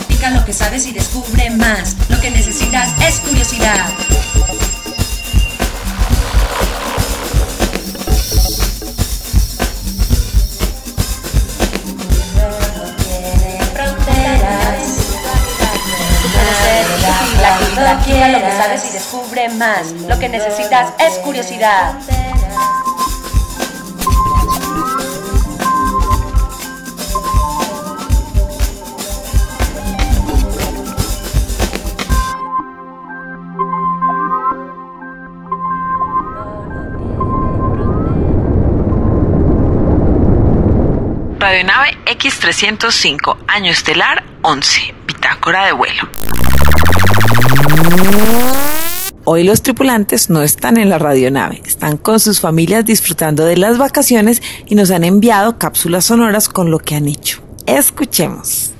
Practica lo que sabes y descubre más. Lo que necesitas es curiosidad. Practica lo que sabes y descubre más. Lo que necesitas es curiosidad. Radionave X305, año estelar 11, bitácora de vuelo. Hoy los tripulantes no están en la radionave, están con sus familias disfrutando de las vacaciones y nos han enviado cápsulas sonoras con lo que han hecho. Escuchemos.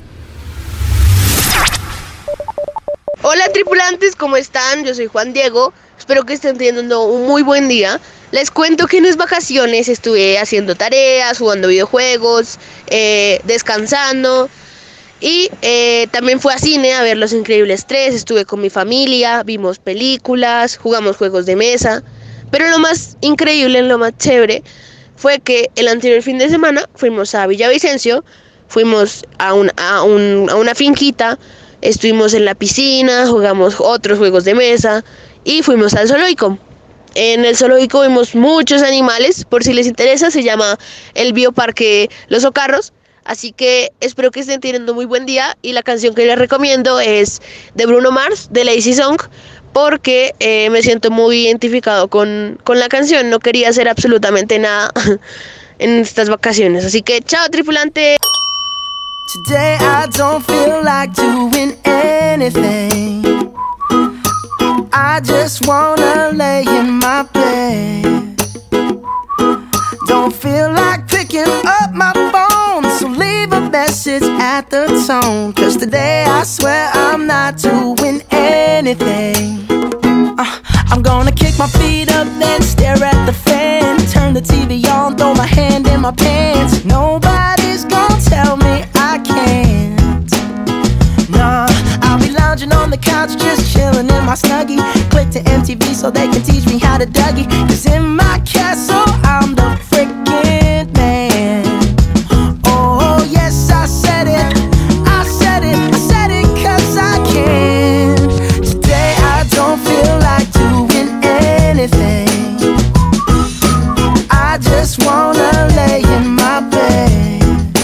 Hola tripulantes, ¿cómo están? Yo soy Juan Diego, espero que estén teniendo un muy buen día. Les cuento que en mis vacaciones estuve haciendo tareas, jugando videojuegos, descansando y también fui a cine a ver Los Increíbles 3, estuve con mi familia, vimos películas, jugamos juegos de mesa, pero lo más increíble, lo más chévere fue que el anterior fin de semana fuimos a Villavicencio, fuimos a una finquita, estuvimos en la piscina, jugamos otros juegos de mesa y fuimos al zoológico. En el zoológico vimos muchos animales, por si les interesa, se llama el Bioparque Los Ocarros. Así que espero que estén teniendo muy buen día y la canción que les recomiendo es de Bruno Mars, de Lazy Song, porque me siento muy identificado con la canción, no quería hacer absolutamente nada en estas vacaciones. Así que chao tripulante. Today I don't feel like doing anything. I just wanna lay in my bed. Don't feel like picking up my phone, so leave a message at the tone. 'Cause today I swear I'm not doing anything. I'm gonna kick my feet up, then stare at the fan. Turn the TV on, throw my hand in my pants. Nobody's gonna tell me I can't. Nah, I'll be lounging on the couch, just chilling in my Snuggie. Click to MTV so they can teach me how to Dougie. 'Cause in my castle, I'm the freaking man. Oh, yes, I said it. I said it. I said it 'cause I can. Today I don't feel like doing anything. I just wanna lay in my bed.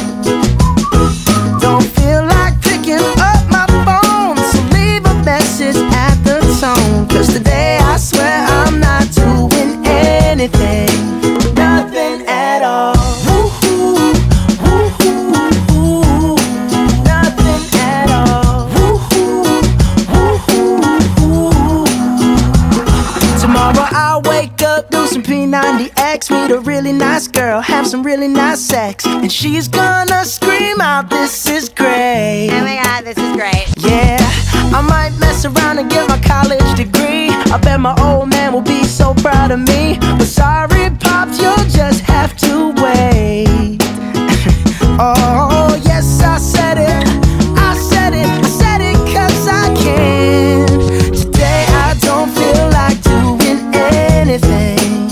Don't feel like picking up my phone, so leave a message at the tone. 'Cause today I swear I'm not doing anything. Nothing at all. Woo-hoo, woo-hoo, nothing at all. Woo-hoo, woo-hoo. Tomorrow I'll wake up, do some P90X, meet a really nice girl, have some really nice sex, and she's gonna scream out, "This is great." Oh my god, this is great. Yeah, I might mess around and get my college degree. I bet my old man will be so proud of me. But sorry, Pops, you'll just have to wait. Oh, yes, I said it. I said it. I said it 'cause I can. Today I don't feel like doing anything.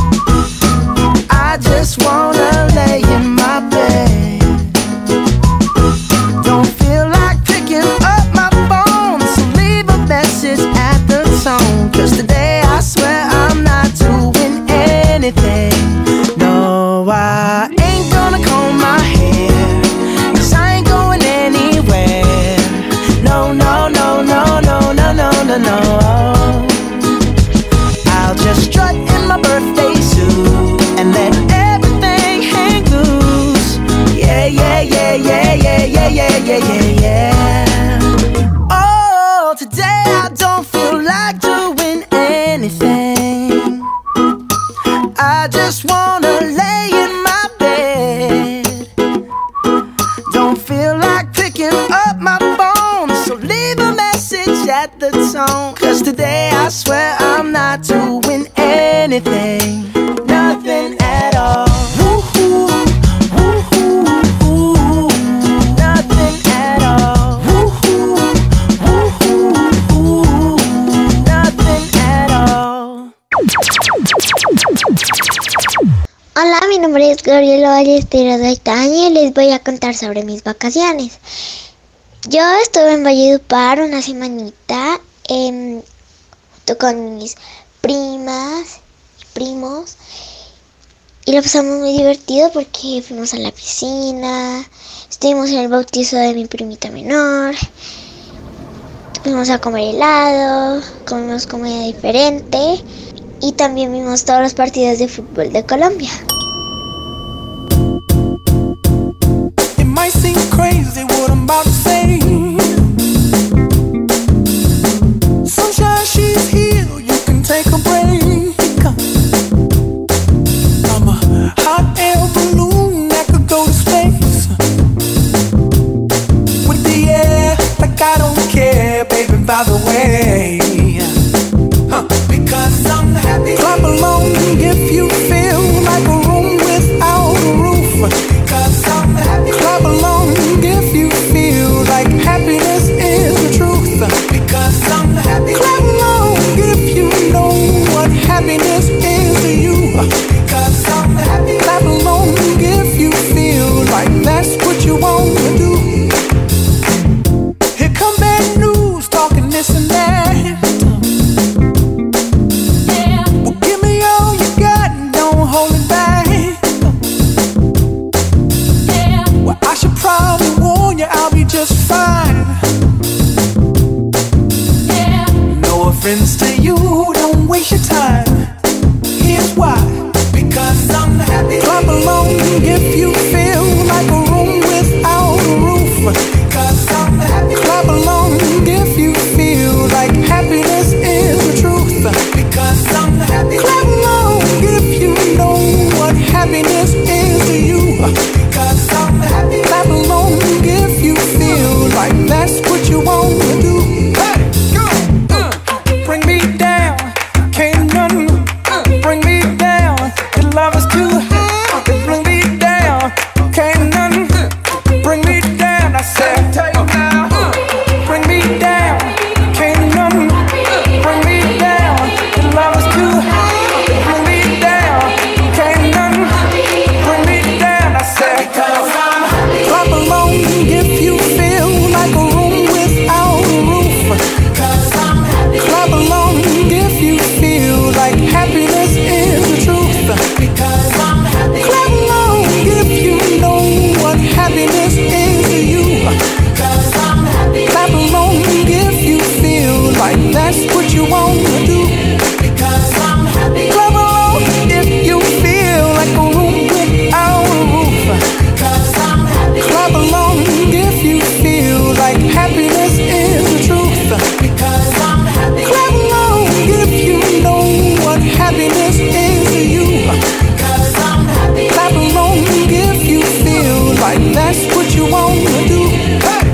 I just wanna lay in my bed. Don't feel like picking up my phone, so leave a message at the tone. 'Cause today I swear I'm not doing anything. No, I ain't gonna comb my hair, 'cause I ain't going anywhere. No, no, no, no, no, no, no, no, no. I'll just strut in my birthday suit and let everything hang loose. Yeah, yeah, yeah, yeah, yeah, yeah, yeah, yeah, yeah, yeah. Oh, today I don't feel like doing anything. I just wanna lay in my bed. Don't feel like picking up my phone, so leave a message at the tone. 'Cause today I swear I'm not doing anything. Nothing at all. Woo-hoo, woo-hoo, woo. Nothing at all. Woo-hoo. mi nombre es Gabriela Ballesteros Gaitán y les voy a contar sobre mis vacaciones. Yo estuve en Valledupar una semanita junto con mis primas y primos y lo pasamos muy divertido porque fuimos a la piscina, estuvimos en el bautizo de mi primita menor, fuimos a comer helado, comimos comida diferente y también vimos todos los partidos de fútbol de Colombia. It might seem crazy what I'm about to say. Sunshine, she's here, you can take a break. I'm a hot air balloon that could go to space. With the air, like I don't care, baby, by the way. Because I'm happy. Clap along if you feel like a room without a roof. Because I'm happy. Clap along if you feel like happiness is the truth. Because I'm happy. Clap along if you know what happiness is to you. Because I'm happy. Clap along if you feel like that's what you want to do. Here come bad news talking this and that. Just fine. No offense to you, don't waste your time. Here's why. Because I'm happy. Clap along if you feel like a room without a roof. Because I'm happy. Clap along if you feel like happiness is the truth. Because I'm happy. Clap along if you know what happiness is to you. Because I'm happy. Clap along if you feel like that's what you want to do. Hey, go! Bring me down, can't none bring me down. Your love is too high. Bring me down, can't none bring me down. I said, bring me down, can't none bring me down. Your love is too high. Bring me down, can't none bring me down. I said, clap along if you feel like a room without a roof. Clap along if you feel like happiness is the truth. Clap along if you know what happiness is to you. Clap along if you feel like that's what you want to do. Clap along if you feel like a room without a roof. Clap along if you feel like happiness is the truth. Clap along if you know what happiness is to you. Clap along if you feel like that's what you want to do. Hey,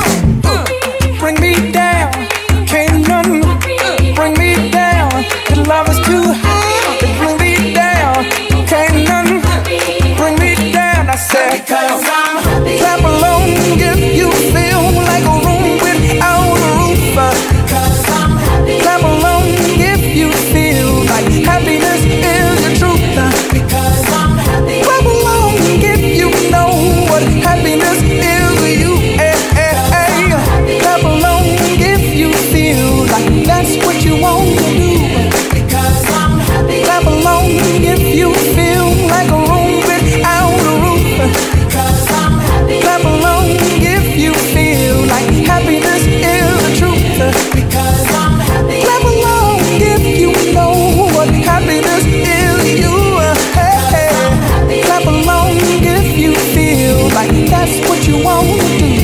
go! Bring me down, can't none bring me down. Your love is too high. Bring me down, can't none bring me down. I said, clap along if you feel like a room without a roof. Clap along if you feel like happiness is the truth. Clap along if you know what happiness is to you. Clap along if you feel like that's what you want to do. Clap along if you feel like a room without a roof. Clap along if you feel like happiness is the truth. Clap along if you know what happiness is to you. Clap along if you feel like that's what you want to do.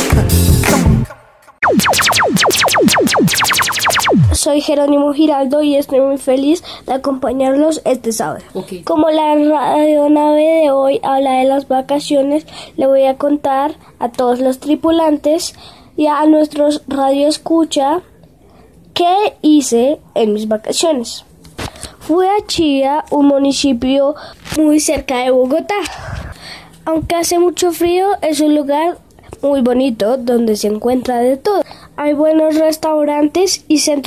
Soy Jerónimo Giraldo y estoy muy feliz de acompañarlos este sábado. Como la radionave de hoy habla de las vacaciones, le voy a contar a todos los tripulantes y a nuestros radioescucha qué hice en mis vacaciones. Fui a Chía, un municipio muy cerca de Bogotá. Aunque hace mucho frío, es un lugar muy bonito donde se encuentra de todo. Hay buenos restaurantes y centros centros comerciales muy bonitos. Como mis primos viven allá,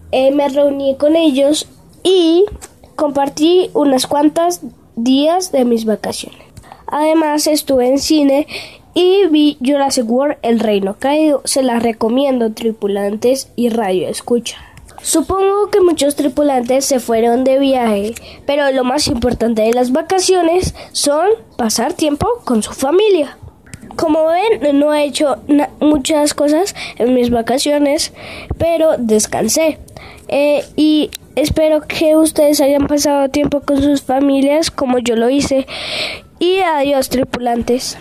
me reuní con ellos y compartí unas cuantas días de mis vacaciones. Además estuve en cine y vi Jurassic World: El Reino Caído. Se las recomiendo, tripulantes y radio escucha. Supongo que muchos tripulantes se fueron de viaje, pero lo más importante de las vacaciones son pasar tiempo con su familia. Como ven, no he hecho muchas cosas en mis vacaciones, pero descansé. Y espero que ustedes hayan pasado tiempo con sus familias como yo lo hice. Y adiós, tripulantes.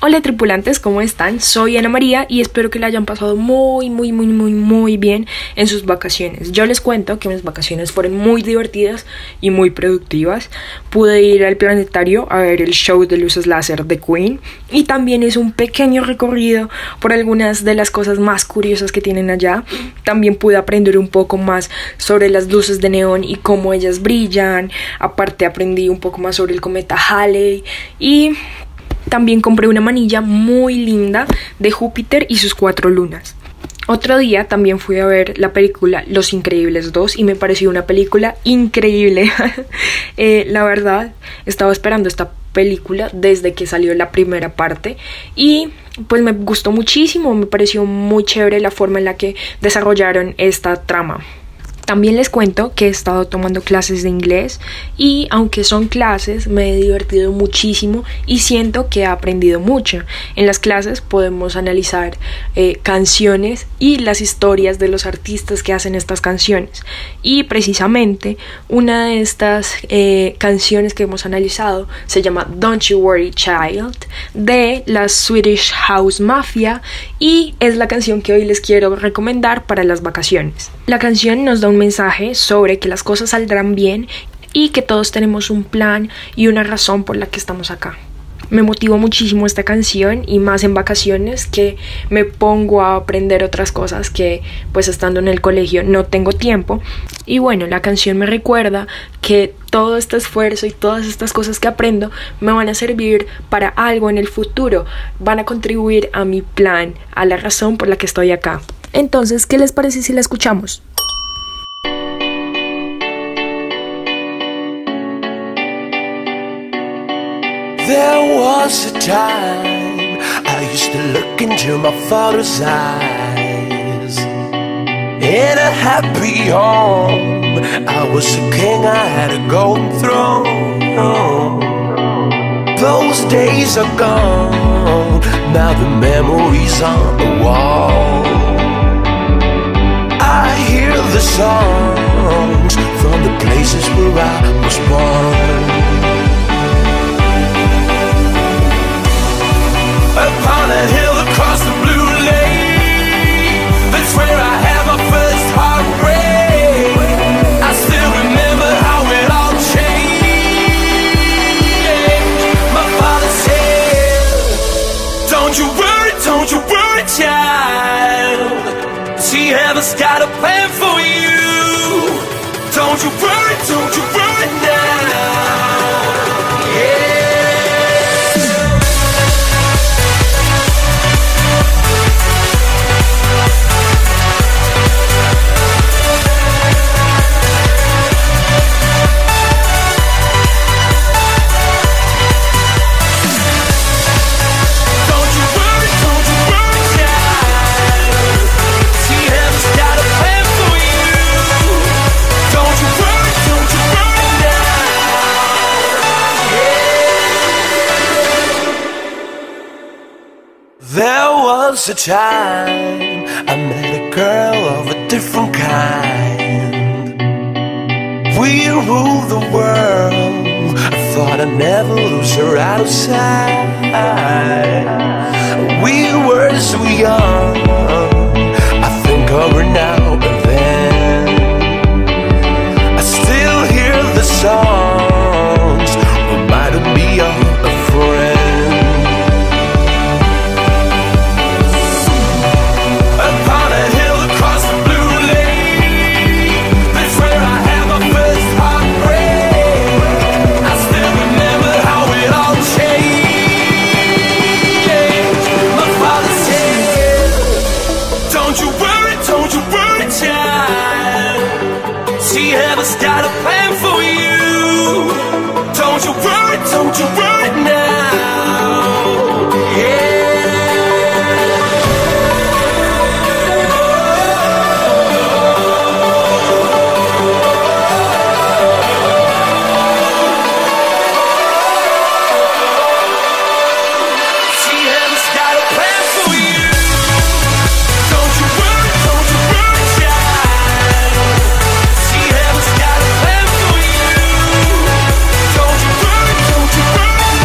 Hola tripulantes, ¿cómo están? Soy Ana María y espero que la hayan pasado muy bien en sus vacaciones. Yo les cuento que mis vacaciones fueron muy divertidas y muy productivas. Pude ir al planetario a ver el show de luces láser de Queen y también hice un pequeño recorrido por algunas de las cosas más curiosas que tienen allá. También pude aprender un poco más sobre las luces de neón y cómo ellas brillan. Aparte aprendí un poco más sobre el cometa Halley y también compré una manilla muy linda de Júpiter y sus 4 lunas. Otro día también fui a ver la película Los Increíbles 2 y me pareció una película increíble. La verdad, estaba esperando esta película desde que salió la primera parte y pues me gustó muchísimo, me pareció muy chévere la forma en la que desarrollaron esta trama. También les cuento que he estado tomando clases de inglés y aunque son clases me he divertido muchísimo y siento que he aprendido mucho. En las clases podemos analizar canciones y las historias de los artistas que hacen estas canciones. Y precisamente una de estas canciones que hemos analizado se llama Don't You Worry Child de la Swedish House Mafia y es la canción que hoy les quiero recomendar para las vacaciones. La canción nos da un mensaje sobre que las cosas saldrán bien y que todos tenemos un plan y una razón por la que estamos acá. Me motivó muchísimo esta canción y más en vacaciones que me pongo a aprender otras cosas que pues estando en el colegio no tengo tiempo. Y bueno, la canción me recuerda que todo este esfuerzo y todas estas cosas que aprendo me van a servir para algo en el futuro, van a contribuir a mi plan, a la razón por la que estoy acá. Entonces, ¿qué les parece si la escuchamos? There was a time I used to look into my father's eyes. In a happy home, I was a king, I had a golden throne. Those days are gone, now the memories on the wall. I hear the songs from the places where I was born. Upon a hill across the blue lake, that's where I had my first heartbreak. I still remember how it all changed. My father said, don't you worry, child. See, heaven's got a plan for you. Don't you worry now. Yeah. There was a time I met a girl of a different kind. We ruled the world, I thought I'd never lose her out of sight. We were so young, I think of her now and then. I still hear the songs, reminding me of a friend. Got a plan for you. Don't you worry now. Yeah. See, heaven's got a plan for you. Don't you worry, child. See, heaven's got a plan for you. Don't you worry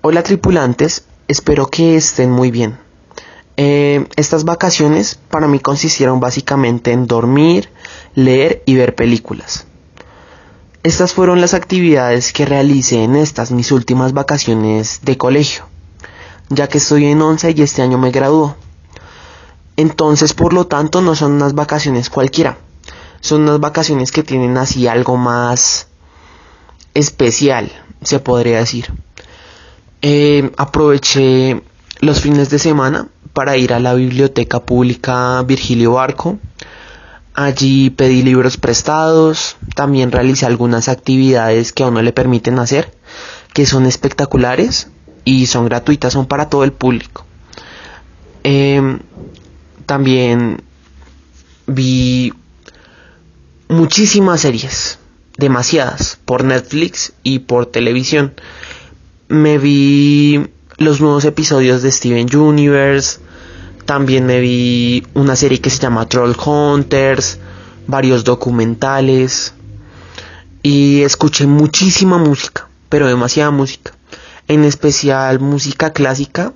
Hola tripulantes, espero que estén muy bien. Estas vacaciones para mí consistieron básicamente en dormir, leer y ver películas. Estas fueron las actividades que realicé en estas mis últimas vacaciones de colegio, ya que estoy en 11 y este año me graduó. Entonces, por lo tanto, no son unas vacaciones cualquiera. Son unas vacaciones que tienen así algo más especial, se podría decir. Aproveché los fines de semana para ir a la biblioteca pública Virgilio Barco. Allí pedí libros prestados, también realicé algunas actividades que a uno le permiten hacer, que son espectaculares y son gratuitas, son para todo el público. También vi muchísimas series, demasiadas, por Netflix y por televisión. Me vi los nuevos episodios de Steven Universe, también me vi una serie que se llama Troll Hunters, varios documentales y escuché muchísima música, pero demasiada música, en especial música clásica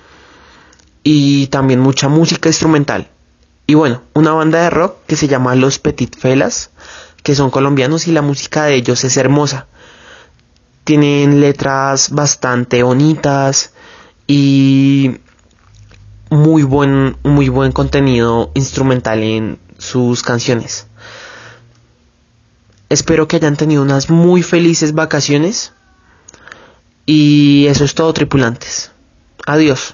y también mucha música instrumental. Y bueno, una banda de rock que se llama Los Petit Felas, que son colombianos y la música de ellos es hermosa. Tienen letras bastante bonitas y muy buen contenido instrumental en sus canciones. Espero que hayan tenido unas muy felices vacaciones. Y eso es todo, tripulantes. Adiós.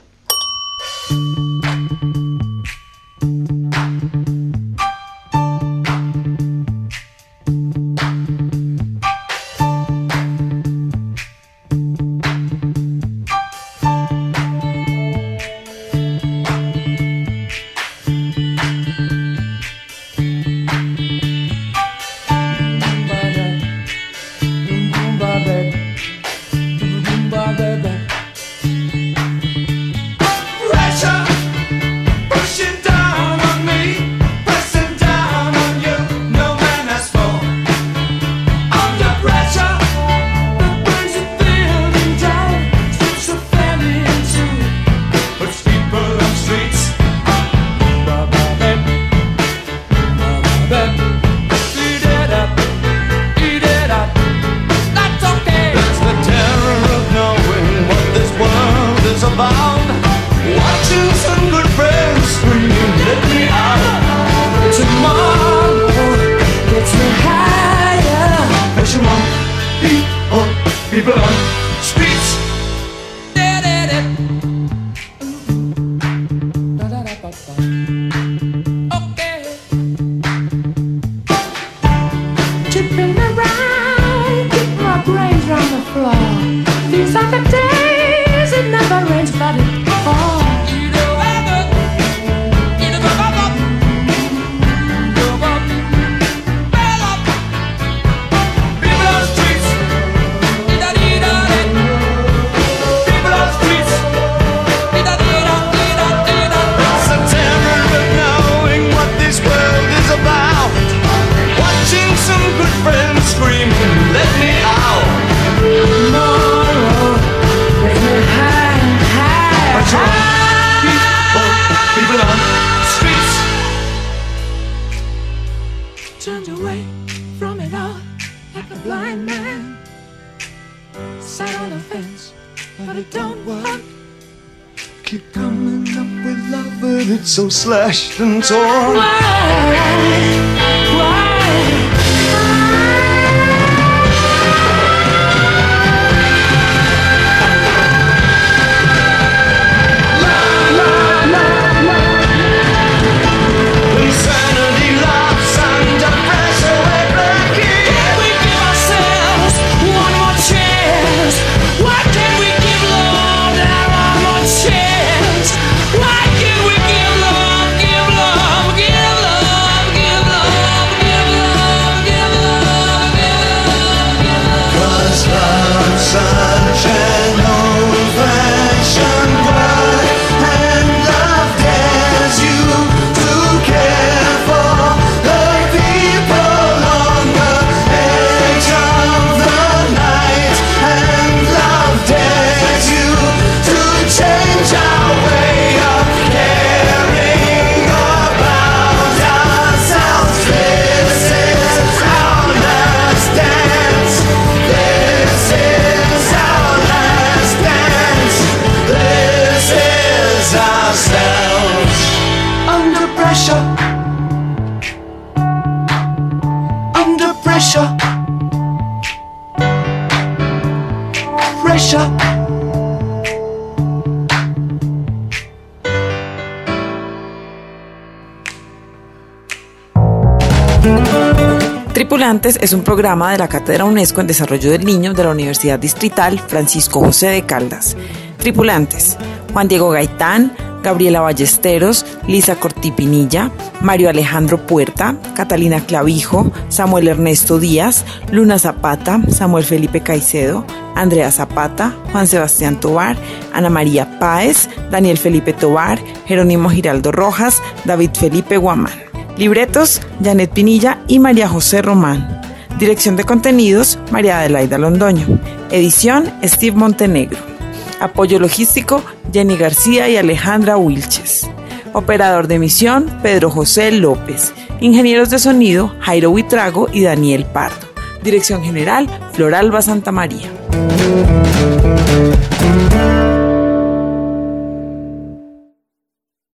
So slashed and torn. Give love. Tripulantes es un programa de la Cátedra UNESCO en Desarrollo del Niño de la Universidad Distrital Francisco José de Caldas. Tripulantes: Juan Diego Gaitán, Gabriela Ballesteros, Lisa Cortipinilla, Mario Alejandro Puerta, Catalina Clavijo, Samuel Ernesto Díaz, Luna Zapata, Samuel Felipe Caicedo, Andrea Zapata, Juan Sebastián Tovar, Ana María Páez, Daniel Felipe Tovar, Jerónimo Giraldo Rojas, David Felipe Guamán. Libretos: Janet Pinilla y María José Román. Dirección de contenidos: María Adelaida Londoño. Edición: Steve Montenegro. Apoyo logístico: Jenny García y Alejandra Wilches. Operador de emisión: Pedro José López. Ingenieros de sonido: Jairo Buitrago y Daniel Pardo. Dirección general: Floralba Santamaría.